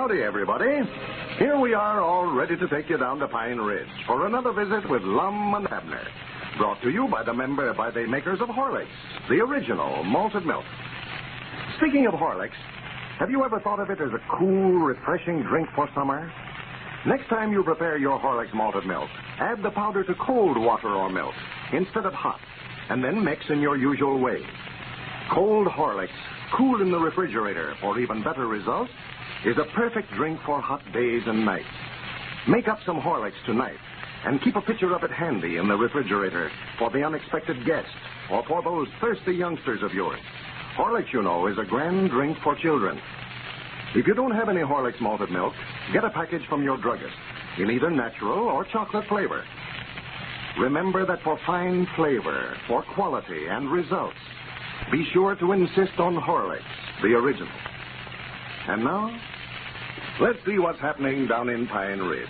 Howdy, everybody. Here we are, all ready to take you down to Pine Ridge for another visit with Lum and Abner. Brought to you by the makers of Horlicks, the original malted milk. Speaking of Horlicks, have you ever thought of it as a cool, refreshing drink for summer? Next time you prepare your Horlicks malted milk, add the powder to cold water or milk instead of hot, and then mix in your usual way. Cold Horlicks, cool in the refrigerator for even better results, is a perfect drink for hot days and nights. Make up some Horlicks tonight and keep a pitcher of it handy in the refrigerator for the unexpected guest or for those thirsty youngsters of yours. Horlicks, you know, is a grand drink for children. If you don't have any Horlicks malted milk, get a package from your druggist in either natural or chocolate flavor. Remember that for fine flavor, for quality and results, be sure to insist on Horlicks, the original. And now, let's see what's happening down in Pine Ridge.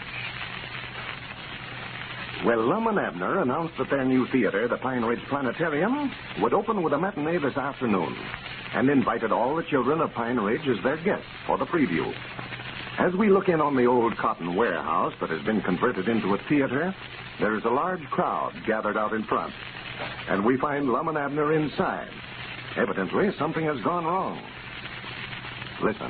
Well, Lum and Abner announced that their new theater, the Pine Ridge Planetarium, would open with a matinee this afternoon and invited all the children of Pine Ridge as their guests for the preview. As we look in on the old cotton warehouse that has been converted into a theater, there is a large crowd gathered out in front, and we find Lum and Abner inside. Evidently, something has gone wrong. Listen.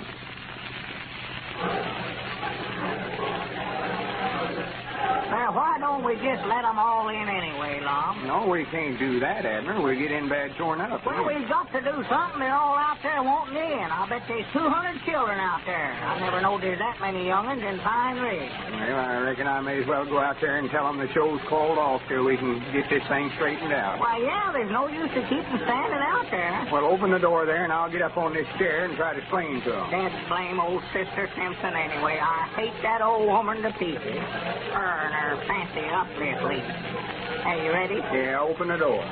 Well, why don't we just let them all in anyway, Lum? No, we can't do that, Abner. We'll get in bad torn up. Well, we've got to do something. They're all out there wanting in. I bet there's 200 children out there. I never knowed there's that many young'uns in Pine Ridge. Well, I reckon I may as well go out there and tell them the show's called off till we can get this thing straightened out. Why, yeah, there's no use to keep them standing out there. Well, open the door there, and I'll get up on this chair and try to explain to them. That blame old Sister Simpson anyway. I hate that old woman to pieces. Her and her fancy uplift leaf. Are you ready? Yeah, open the door.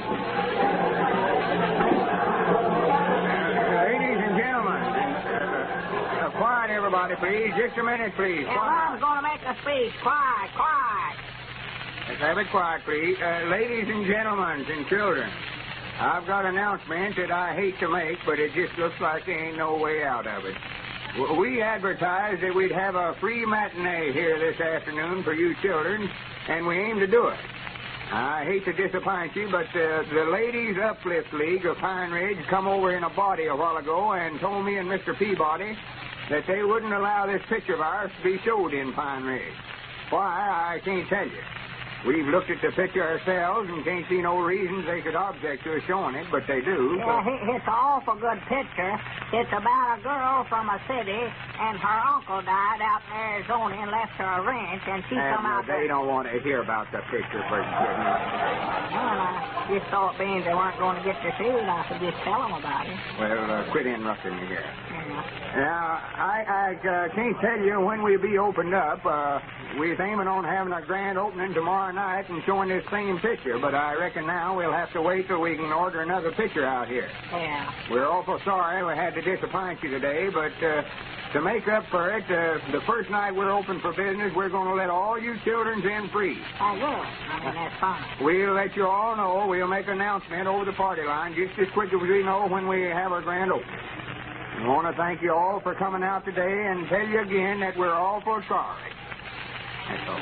Ladies and gentlemen, quiet, everybody, please. Just a minute, please. Yeah, Mom's going to make a speech. Quiet, quiet. Let's have it quiet, please. Ladies and gentlemen and children, I've got an announcement that I hate to make, but it just looks like there ain't no way out of it. We advertised that we'd have a free matinee here this afternoon for you children, and we aim to do it. I hate to disappoint you, but the Ladies Uplift League of Pine Ridge come over in a body a while ago and told me and Mr. Peabody that they wouldn't allow this picture of ours to be showed in Pine Ridge. Why, I can't tell you. We've looked at the picture ourselves and can't see no reasons they could object to us showing it, but they do. Yeah, it's an awful good picture. It's about a girl from a city, and her uncle died out in Arizona and left her a ranch, and she come out there. They don't want to hear about the picture first. Well, I just thought being they weren't going to get to see it, I could just tell them about it. Well, quit interrupting me here. Yeah. Now, I can't tell you when we'll be opened up. We're aiming on having a grand opening tomorrow night and showing this same picture, but I reckon now we'll have to wait till we can order another picture out here. Yeah. We're awful sorry we had to disappoint you today, but to make up for it, the first night we're open for business, we're going to let all you children in free. Oh, good. I mean, that's fine. We'll let you all know. We'll make an announcement over the party line just as quick as we know when we have our grand opening. I want to thank you all for coming out today and tell you again that we're awful sorry. That's all.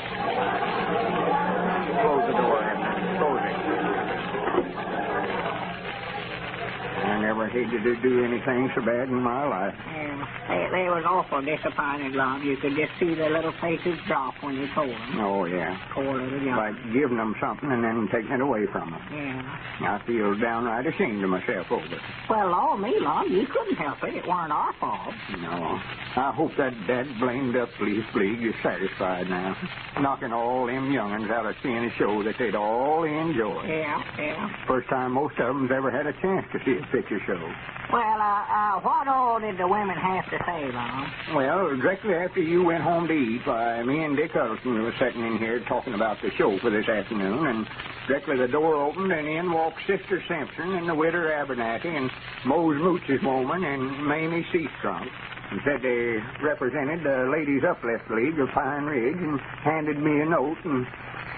Close the door, Abner. Close it. I never hated to do anything so bad in my life. Yeah, they was awful disappointed, Lum. You could just see their little faces drop when you told them. Oh, yeah. Poor little young. Like giving them something and then taking it away from them. Yeah. I feel downright ashamed of myself over it. Well, Lord, me, Lum, you couldn't help it. It weren't our fault. No. I hope that blamed up Leaf League is satisfied now. Knocking all them young'uns out of seeing a show that they'd all enjoy. Yeah. First time most of them's ever had a chance to see a picture show. Well, what all did the women have to say, Lum? Well, directly after you went home to eat, me and Dick Huddleston were sitting in here talking about the show for this afternoon, and directly the door opened, and in walked Sister Simpson and the widow Abernathy and Mose Mooch's woman and Mamie Seastrunk. And said they represented the Ladies Uplift League of Pine Ridge and handed me a note and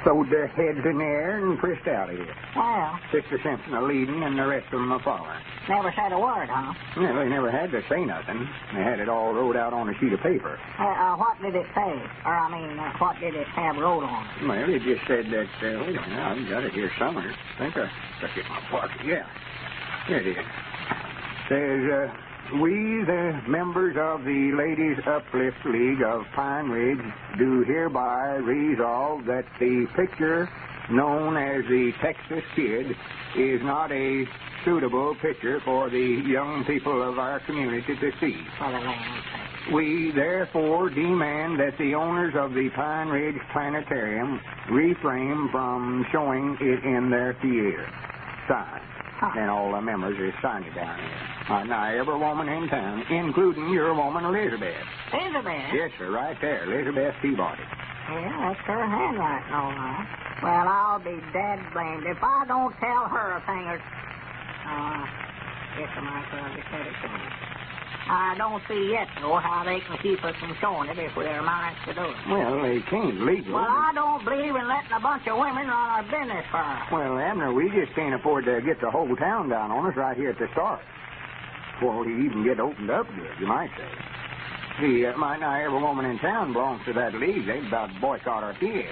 throwed their heads in the air and pressed out of here. Well, Sister Simpson a leading and the rest of them a following. never said a word, huh? Well, they never had to say nothing. They had it all wrote out on a sheet of paper. What did it say? What did it have wrote on it? Well, it just said that, wait a minute, I've got it here somewhere. I think I stuck it in my pocket. Yeah. Here it is. Says, we, the members of the Ladies Uplift League of Pine Ridge, do hereby resolve that the picture known as the Texas Kid is not a suitable picture for the young people of our community to see. For the land's sake. We therefore demand that the owners of the Pine Ridge Planetarium refrain from showing it in their theater. Signed. And all the members are signed it down here. Now, every woman in town, including your woman, Elizabeth. Elizabeth? Yes, sir, right there, Elizabeth Peabody. Yeah, that's her handwriting, all right. Well, I'll be dead blamed if I don't tell her a thing or... Yes, I might as well just said it to me. I don't see yet, though, how they can keep us from showing it if we're minds to do it. Well, they can't legally. Well, I don't believe in letting a bunch of women run our business for us. Well, Abner, we just can't afford to get the whole town down on us right here at the start. Before we even get opened up good, you might say. See, might not every woman in town belongs to that league. They'd about boycott our theater.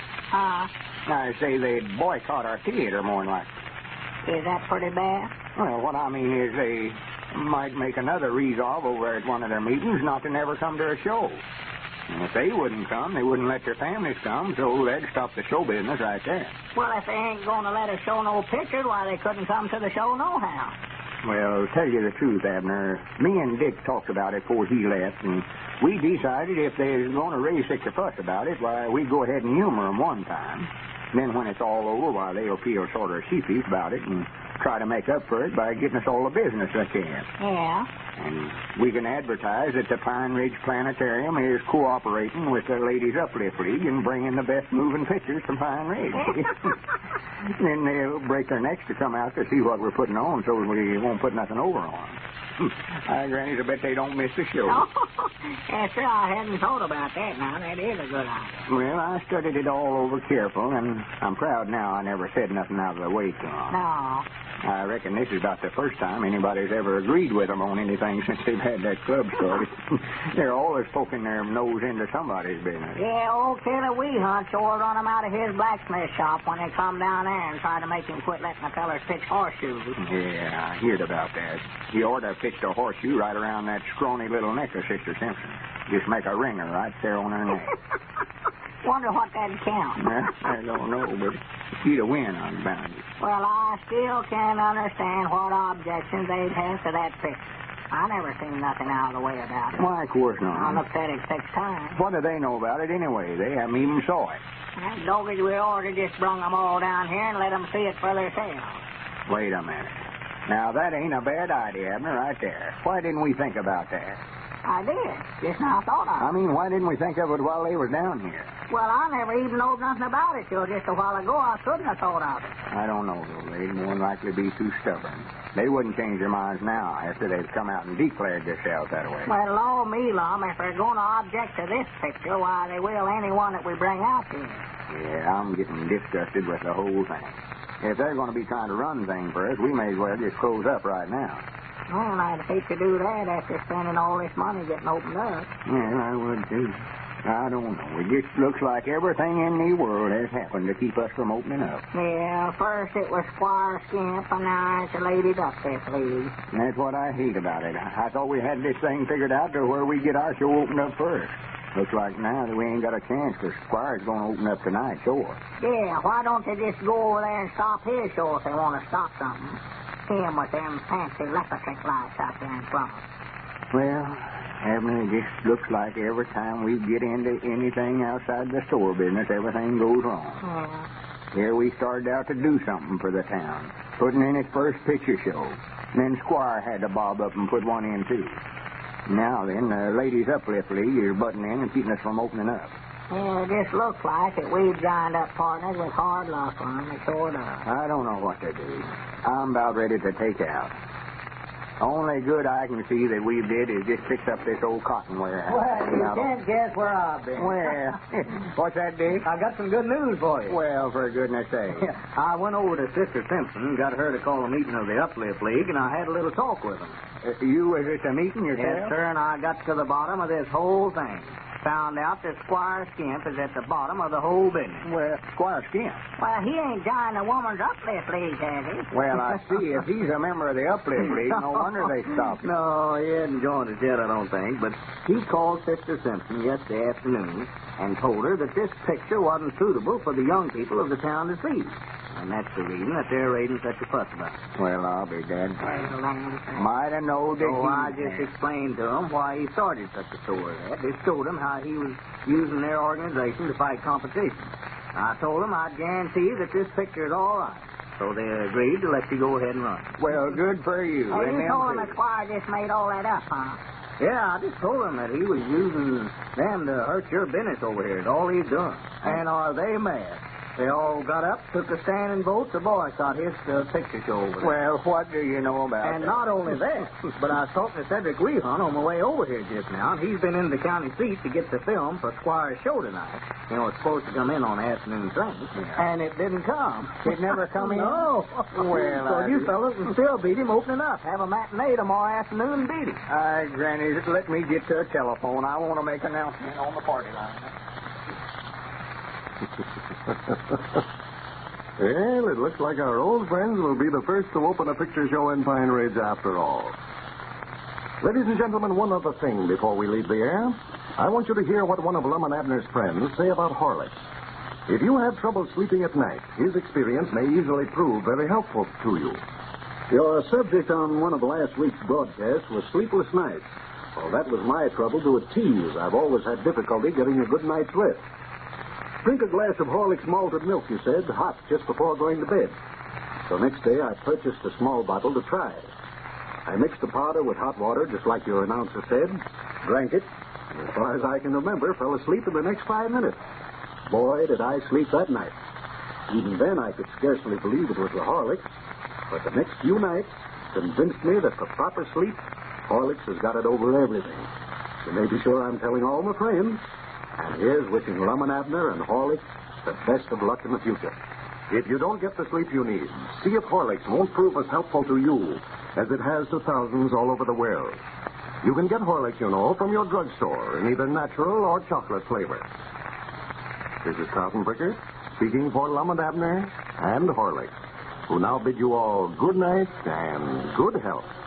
I say they'd boycott our theater more than likely. Is that pretty bad? Well, what I mean is they might make another resolve over at one of their meetings not to never come to a show. And if they wouldn't come, they wouldn't let their families come, so they'd stop the show business right there. Well, if they ain't going to let us show no pictures, why, they couldn't come to the show nohow. Well, tell you the truth, Abner, me and Dick talked about it before he left, and we decided if they're going to raise such a fuss about it, why, we'd go ahead and humor them one time. Then when it's all over, why, they'll feel sort of sheepish about it and try to make up for it by getting us all the business they can. Yeah? And we can advertise that the Pine Ridge Planetarium is cooperating with the Ladies Uplift League and bringing the best moving pictures to Pine Ridge. Then they'll break their necks to come out to see what we're putting on so we won't put nothing over on them. Granny, I bet they don't miss the show. Oh, yes, sir, I hadn't thought about that now. That is a good idea. Well, I studied it all over careful, and I'm proud now I never said nothing out of the way to them. No. I reckon this is about the first time anybody's ever agreed with them on anything since they've had that club started. They're always poking their nose into somebody's business. Yeah, old Killer Weehunt sure run him out of his blacksmith shop when they come down there and try to make him quit letting the fellers pitch horseshoes. Yeah, I heard about that. He ought to have pitched a horseshoe right around that scrawny little neck of Sister Simpson. Just make a ringer right there on her neck. Wonder what that'd count. I don't know, but she'd a win on bound. Well, I still can't understand what objections they'd have to that picture. I never seen nothing out of the way about it. Why, of course not. I looked at it 6 times. What do they know about it anyway? They haven't even saw it. That doggy we ought to just brung them all down here and let them see it for themselves. Wait a minute. Now, that ain't a bad idea, Abner, right there. Why didn't we think about that? I did. Just now I thought of it. I mean, why didn't we think of it while they was down here? Well, I never even knowed nothing about it till just a while ago. I couldn't have thought of it. I don't know, though. They'd more than likely be too stubborn. They wouldn't change their minds now after they've come out and declared themselves that way. Well, law me, Lum, if they're going to object to this picture, why, they will any one that we bring out here. Yeah, I'm getting disgusted with the whole thing. If they're going to be trying to run things for us, we may as well just close up right now. Well, I'd hate to do that after spending all this money getting opened up. Yeah, I would, too. I don't know. It just looks like everything in the world has happened to keep us from opening up. Yeah, first it was Squire Skimp, and now it's the Ladies Uplift League. That's what I hate about it. I thought we had this thing figured out to where we get our show opened up first. Looks like now that we ain't got a chance because Squire's going to open up tonight, sure. Yeah, why don't they just go over there and stop his show if they want to stop something? Him with them fancy electric lights out there in front. Well, Abner, it just looks like every time we get into anything outside the store business, everything goes wrong. Yeah. Here we started out to do something for the town, putting in its first picture show. And then Squire had to bob up and put one in, too. Now then, the Ladies Uplift League is butting in and keeping us from opening up. Yeah, it just looks like that we've joined up partners with hard luck on them. It sure does. I don't know what to do. I'm about ready to take out. Only good I can see that we did is just fix up this old cotton warehouse. Well, you can't guess where I've been. Well, what's that, Dick? I got some good news for you. Well, for goodness sake. I went over to Sister Simpson, got her to call a meeting of the Uplift League, and I had a little talk with them. You was at a meeting yourself? Yes, sir, and I got to the bottom of this whole thing. Found out that Squire Skimp is at the bottom of the whole business. Well, Squire Skimp. Well, he ain't joined the Woman's Uplift League, has he? Well, I see. If he's a member of the Uplift League, no wonder they stopped him. No, he hadn't joined us yet, I don't think. But he called Sister Simpson yesterday afternoon and told her that this picture wasn't suitable for the young people of the town to see. And that's the reason that they're raising such a fuss about it. Well, I'll be dead. Might have known that So I just explained to him why he started such a story. Just showed him how he was using their organization to fight competition. I told him I'd guarantee that this picture is all right. So they agreed to let you go ahead and run. Well, good for you. Oh, you told him that Squire just made all that up, huh? Yeah, I just told him that he was using them to hurt your business over here. That's all he's doing. And are they mad? They all got up, took a stand and vote. The boycott his picture show over there. Well, what do you know about And that? not only that, but I was talking to Cedric Wehunt on my way over here just now, and he's been in the county seat to get the film for Squire's show tonight. You know, it's supposed to come in on the afternoon train, and it didn't come. It never come in? No. Well, so you fellas can still beat him opening up. Have a matinee tomorrow afternoon and beat him. Granny, just let me get to a telephone. I want to make an announcement on the party line. Well, it looks like our old friends will be the first to open a picture show in Pine Ridge after all. Ladies and gentlemen, one other thing before we leave the air. I want you to hear what one of Lum and Abner's friends say about Horlicks. If you have trouble sleeping at night, his experience may easily prove very helpful to you. Your subject on one of last week's broadcasts was sleepless nights. Well, that was my trouble to a T, as I've always had difficulty getting a good night's rest. Drink a glass of Horlicks malted milk, you said, hot, just before going to bed. So next day I purchased a small bottle to try. I mixed the powder with hot water, just like your announcer said, drank it, and as far as I can remember, fell asleep in the next 5 minutes. Boy, did I sleep that night. Even then, I could scarcely believe it was the Horlicks, but the next few nights convinced me that for proper sleep, Horlicks has got it over everything. You may be sure I'm telling all my friends. And here's wishing Lum and Abner and Horlicks the best of luck in the future. If you don't get the sleep you need, see if Horlicks won't prove as helpful to you as it has to thousands all over the world. You can get Horlicks, you know, from your drugstore in either natural or chocolate flavor. This is Carlton Bricker speaking for Lum and Abner and Horlicks, who now bid you all good night and good health.